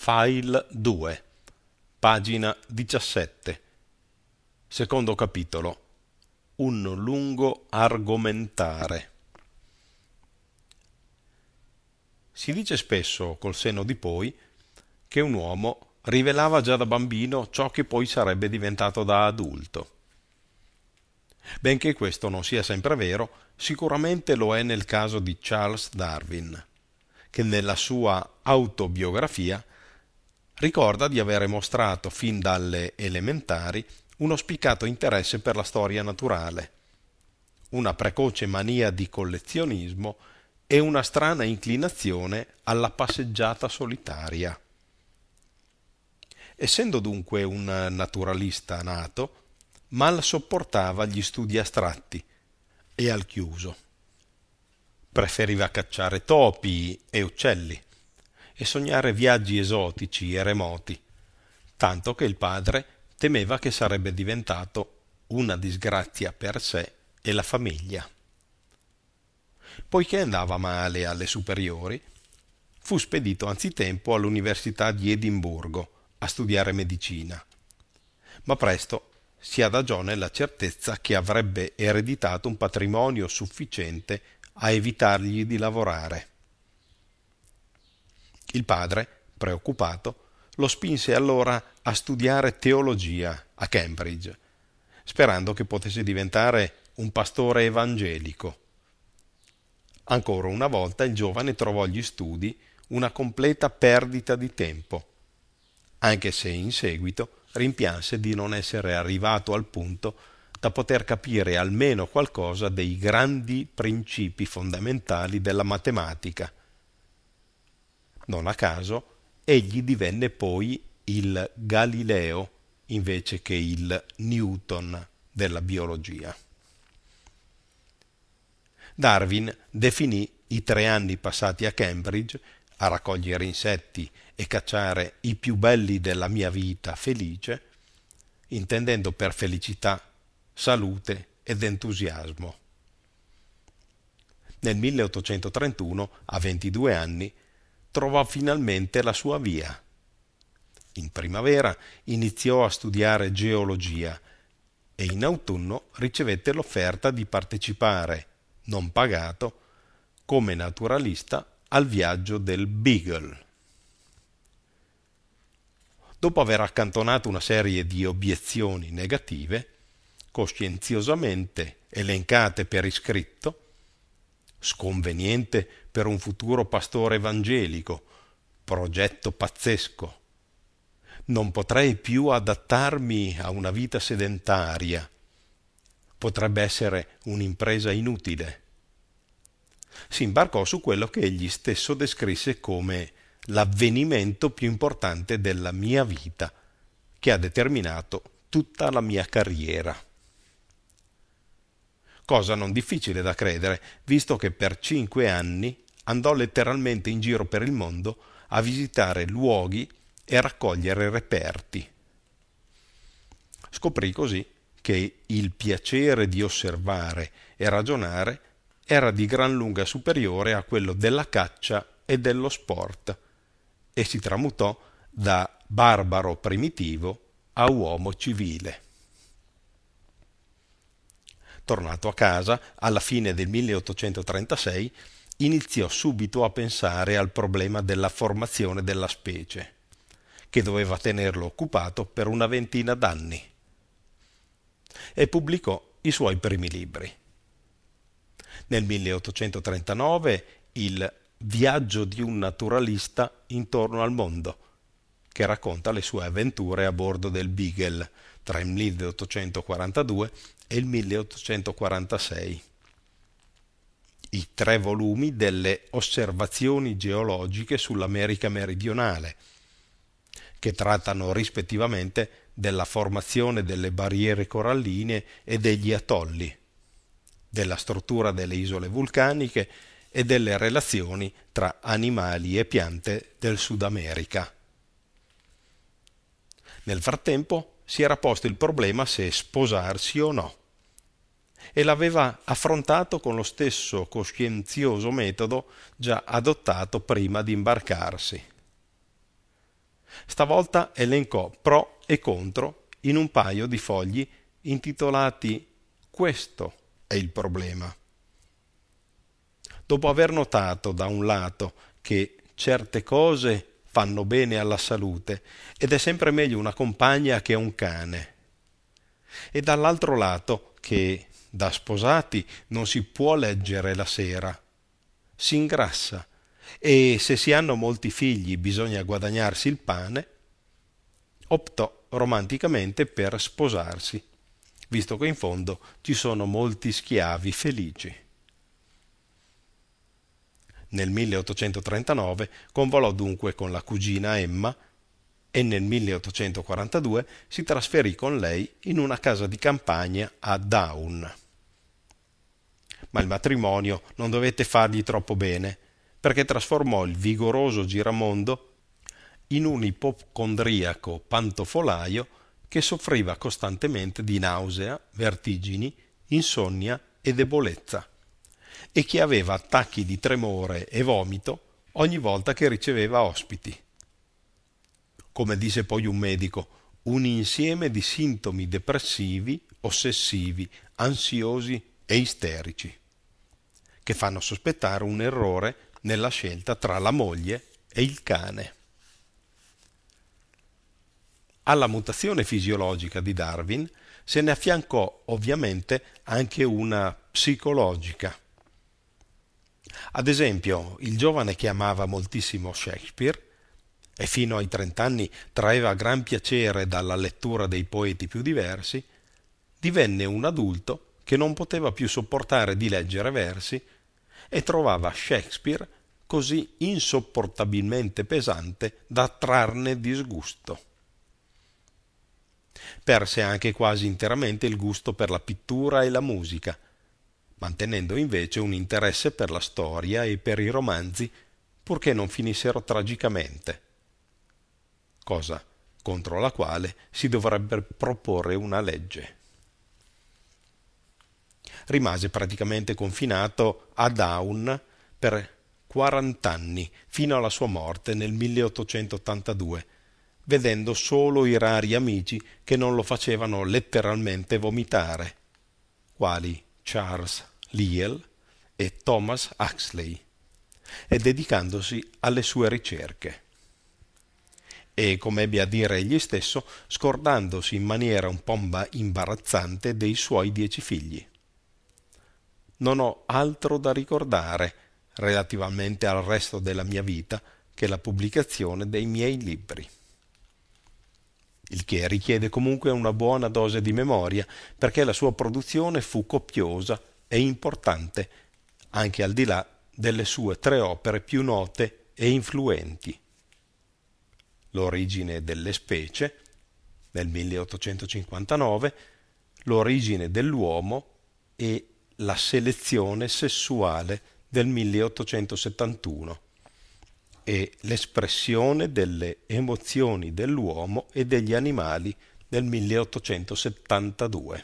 File 2, pagina 17, secondo capitolo. Un lungo argomentare. Si dice spesso, col senno di poi, che un uomo rivelava già da bambino ciò che poi sarebbe diventato da adulto. Benché questo non sia sempre vero, sicuramente lo è nel caso di Charles Darwin, che nella sua autobiografia ricorda di avere mostrato fin dalle elementari uno spiccato interesse per la storia naturale, una precoce mania di collezionismo e una strana inclinazione alla passeggiata solitaria. Essendo dunque un naturalista nato, mal sopportava gli studi astratti e al chiuso. Preferiva cacciare topi e uccelli e sognare viaggi esotici e remoti, tanto che il padre temeva che sarebbe diventato una disgrazia per sé e la famiglia. Poiché andava male alle superiori, fu spedito anzitempo all'Università di Edimburgo a studiare medicina, ma presto si adagiò nella certezza che avrebbe ereditato un patrimonio sufficiente a evitargli di lavorare. Il padre, preoccupato, lo spinse allora a studiare teologia a Cambridge, sperando che potesse diventare un pastore evangelico. Ancora una volta il giovane trovò gli studi una completa perdita di tempo, anche se in seguito rimpianse di non essere arrivato al punto da poter capire almeno qualcosa dei grandi principi fondamentali della matematica. Non a caso, egli divenne poi il Galileo invece che il Newton della biologia. Darwin definì i 3 anni passati a Cambridge a raccogliere insetti e cacciare i più belli della mia vita felice, intendendo per felicità salute ed entusiasmo. Nel 1831, a 22 anni, trovò finalmente la sua via. In primavera iniziò a studiare geologia e in autunno ricevette l'offerta di partecipare, non pagato, come naturalista al viaggio del Beagle. Dopo aver accantonato una serie di obiezioni negative, coscienziosamente elencate per iscritto, sconveniente per un futuro pastore evangelico, progetto pazzesco, non potrei più adattarmi a una vita sedentaria, potrebbe essere un'impresa inutile. Si imbarcò su quello che egli stesso descrisse come l'avvenimento più importante della mia vita, che ha determinato tutta la mia carriera. Cosa non difficile da credere, visto che per 5 anni andò letteralmente in giro per il mondo a visitare luoghi e a raccogliere reperti. Scoprì così che il piacere di osservare e ragionare era di gran lunga superiore a quello della caccia e dello sport, e si tramutò da barbaro primitivo a uomo civile. Tornato a casa, alla fine del 1836, iniziò subito a pensare al problema della formazione della specie, che doveva tenerlo occupato per una ventina d'anni, e pubblicò i suoi primi libri. Nel 1839 il Viaggio di un naturalista intorno al mondo, che racconta le sue avventure a bordo del Beagle tra il 1842 e il 1846. I 3 volumi delle osservazioni geologiche sull'America meridionale, che trattano rispettivamente della formazione delle barriere coralline e degli atolli, della struttura delle isole vulcaniche e delle relazioni tra animali e piante del Sud America. Nel frattempo si era posto il problema se sposarsi o no, e l'aveva affrontato con lo stesso coscienzioso metodo già adottato prima di imbarcarsi. Stavolta elencò pro e contro in un paio di fogli intitolati "Questo è il problema". Dopo aver notato da un lato che certe cose fanno bene alla salute ed è sempre meglio una compagna che un cane, e dall'altro lato che da sposati non si può leggere la sera, si ingrassa, e se si hanno molti figli bisogna guadagnarsi il pane, optò romanticamente per sposarsi, visto che in fondo ci sono molti schiavi felici. Nel 1839 convolò dunque con la cugina Emma e nel 1842 si trasferì con lei in una casa di campagna a Down. Ma il matrimonio non dovette fargli troppo bene, perché trasformò il vigoroso giramondo in un ipocondriaco pantofolaio che soffriva costantemente di nausea, vertigini, insonnia e debolezza, e che aveva attacchi di tremore e vomito ogni volta che riceveva ospiti. Come disse poi un medico, un insieme di sintomi depressivi, ossessivi, ansiosi e isterici, che fanno sospettare un errore nella scelta tra la moglie e il cane. Alla mutazione fisiologica di Darwin se ne affiancò ovviamente anche una psicologica. Ad esempio, il giovane che amava moltissimo Shakespeare e fino ai 30 anni traeva gran piacere dalla lettura dei poeti più diversi, divenne un adulto che non poteva più sopportare di leggere versi e trovava Shakespeare così insopportabilmente pesante da trarne disgusto. Perse anche quasi interamente il gusto per la pittura e la musica, mantenendo invece un interesse per la storia e per i romanzi, purché non finissero tragicamente, cosa contro la quale si dovrebbe proporre una legge. Rimase praticamente confinato a Down per 40 anni, fino alla sua morte nel 1882, vedendo solo i rari amici che non lo facevano letteralmente vomitare, quali Charles Lyell e Thomas Huxley, e dedicandosi alle sue ricerche. E, come ebbe a dire egli stesso, scordandosi in maniera un po' imbarazzante dei suoi 10 figli. Non ho altro da ricordare relativamente al resto della mia vita che la pubblicazione dei miei libri. Il che richiede comunque una buona dose di memoria, perché la sua produzione fu copiosa e importante, anche al di là delle sue 3 opere più note e influenti: L'origine delle specie, nel 1859, L'origine dell'uomo e La selezione sessuale del 1871, e L'espressione delle emozioni dell'uomo e degli animali del 1872.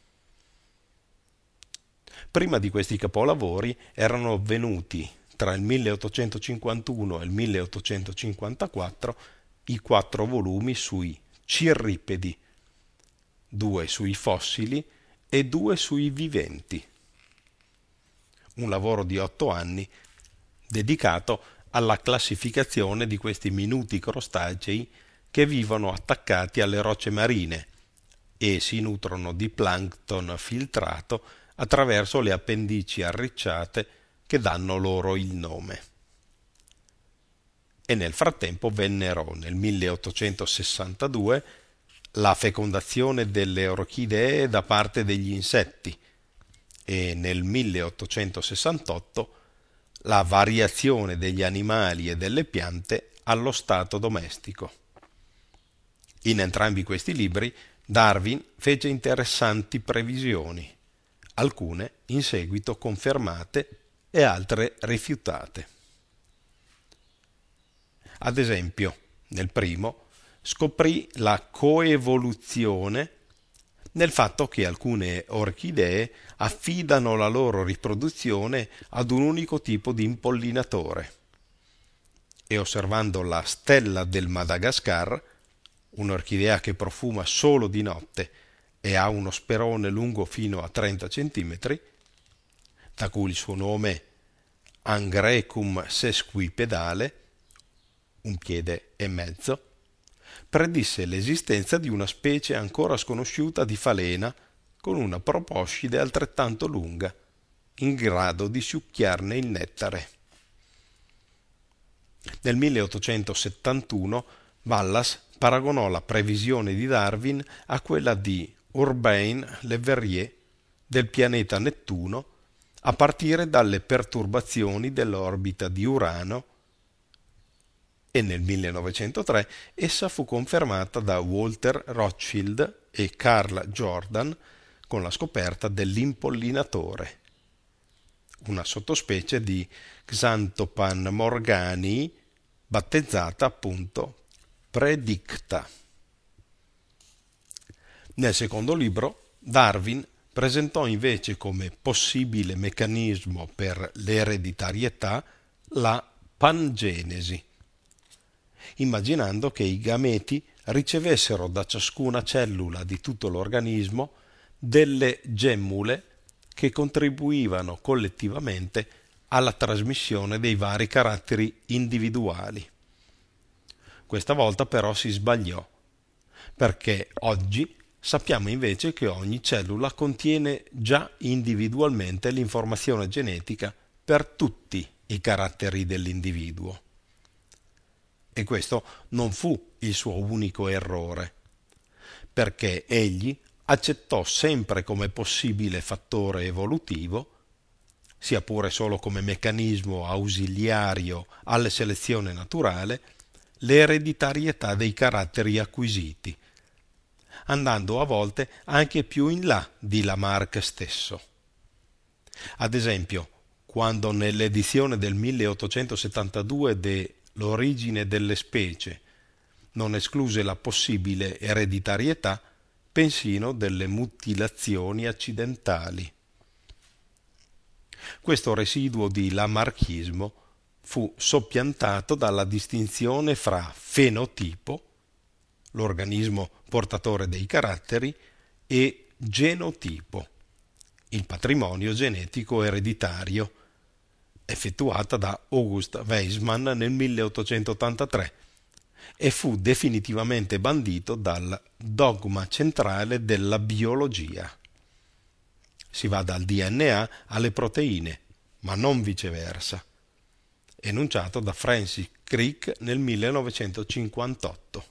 Prima di questi capolavori erano venuti tra il 1851 e il 1854 i 4 volumi sui cirripedi, 2 sui fossili e 2 sui viventi. Un lavoro di 8 anni dedicato alla classificazione di questi minuti crostacei che vivono attaccati alle rocce marine e si nutrono di plancton filtrato attraverso le appendici arricciate che danno loro il nome. E nel frattempo vennero nel 1862 la fecondazione delle orchidee da parte degli insetti e nel 1868 la variazione degli animali e delle piante allo stato domestico. In entrambi questi libri Darwin fece interessanti previsioni, alcune in seguito confermate e altre rifiutate. Ad esempio, nel primo scoprì la coevoluzione nel fatto che alcune orchidee affidano la loro riproduzione ad un unico tipo di impollinatore, e osservando la stella del Madagascar, un'orchidea che profuma solo di notte e ha uno sperone lungo fino a 30 centimetri, da cui il suo nome Angrecum sesquipedale, un piede e mezzo, predisse l'esistenza di una specie ancora sconosciuta di falena con una proboscide altrettanto lunga, in grado di succhiarne il nettare. Nel 1871 Wallace paragonò la previsione di Darwin a quella di Urbain Le Verrier del pianeta Nettuno a partire dalle perturbazioni dell'orbita di Urano, e nel 1903 essa fu confermata da Walter Rothschild e Carl Jordan con la scoperta dell'impollinatore, una sottospecie di Xanthopan morganii battezzata appunto Predicta. Nel secondo libro Darwin presentò invece come possibile meccanismo per l'ereditarietà la pangenesi, immaginando che i gameti ricevessero da ciascuna cellula di tutto l'organismo delle gemmule che contribuivano collettivamente alla trasmissione dei vari caratteri individuali. Questa volta però si sbagliò, perché oggi sappiamo invece che ogni cellula contiene già individualmente l'informazione genetica per tutti i caratteri dell'individuo. E questo non fu il suo unico errore, perché egli accettò sempre come possibile fattore evolutivo, sia pure solo come meccanismo ausiliario alla selezione naturale, l'ereditarietà dei caratteri acquisiti, andando a volte anche più in là di Lamarck stesso. Ad esempio, quando nell'edizione del 1872 de L'origine delle specie non escluse la possibile ereditarietà persino delle mutilazioni accidentali. Questo residuo di lamarckismo fu soppiantato dalla distinzione fra fenotipo, l'organismo portatore dei caratteri, e genotipo, il patrimonio genetico ereditario, effettuata da August Weismann nel 1883 e fu definitivamente bandito dal dogma centrale della biologia. Si va dal DNA alle proteine, ma non viceversa, enunciato da Francis Crick nel 1958.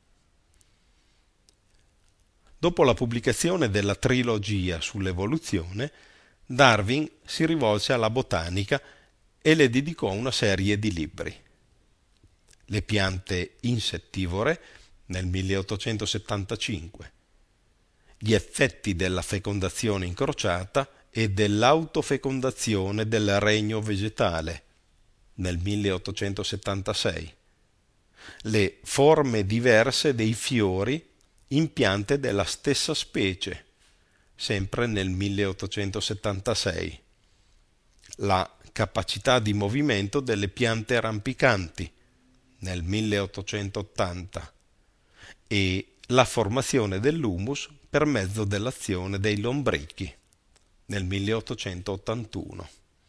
Dopo la pubblicazione della trilogia sull'evoluzione, Darwin si rivolse alla botanica e le dedicò una serie di libri. Le piante insettivore nel 1875, gli effetti della fecondazione incrociata e dell'autofecondazione del regno vegetale nel 1876, le forme diverse dei fiori in piante della stessa specie, sempre nel 1876, la capacità di movimento delle piante rampicanti nel 1880 e la formazione dell'humus per mezzo dell'azione dei lombrichi nel 1881.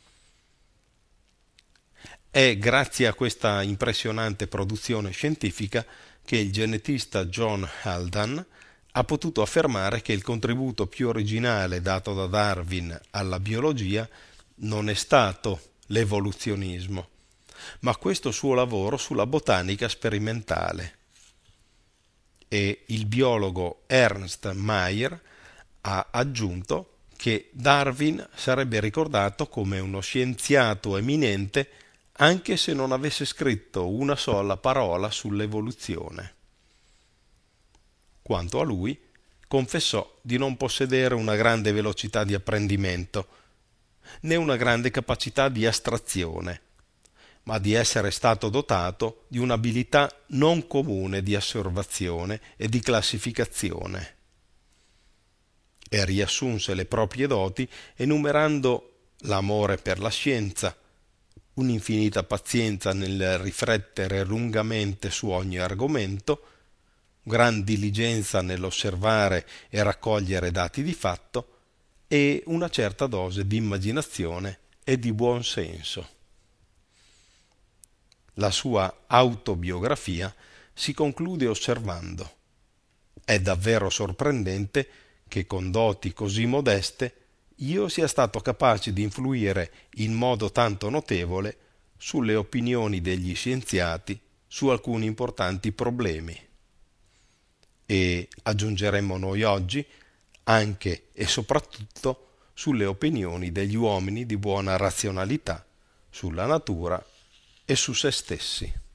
È grazie a questa impressionante produzione scientifica che il genetista John Haldane ha potuto affermare che il contributo più originale dato da Darwin alla biologia non è stato l'evoluzionismo, ma questo suo lavoro sulla botanica sperimentale. E il biologo Ernst Mayr ha aggiunto che Darwin sarebbe ricordato come uno scienziato eminente anche se non avesse scritto una sola parola sull'evoluzione. Quanto a lui, confessò di non possedere una grande velocità di apprendimento, né una grande capacità di astrazione, ma di essere stato dotato di un'abilità non comune di osservazione e di classificazione. E riassunse le proprie doti enumerando l'amore per la scienza, un'infinita pazienza nel riflettere lungamente su ogni argomento, gran diligenza nell'osservare e raccogliere dati di fatto e una certa dose di immaginazione e di buon senso. La sua autobiografia si conclude osservando: è davvero sorprendente che con doti così modeste io sia stato capace di influire in modo tanto notevole sulle opinioni degli scienziati su alcuni importanti problemi. E, aggiungeremmo noi oggi, anche e soprattutto sulle opinioni degli uomini di buona razionalità sulla natura e su se stessi.